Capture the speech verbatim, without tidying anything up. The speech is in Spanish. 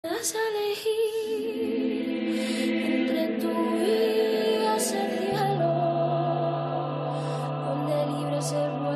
Vas a elegir entre tú y ese cielo, donde libre se vuelve.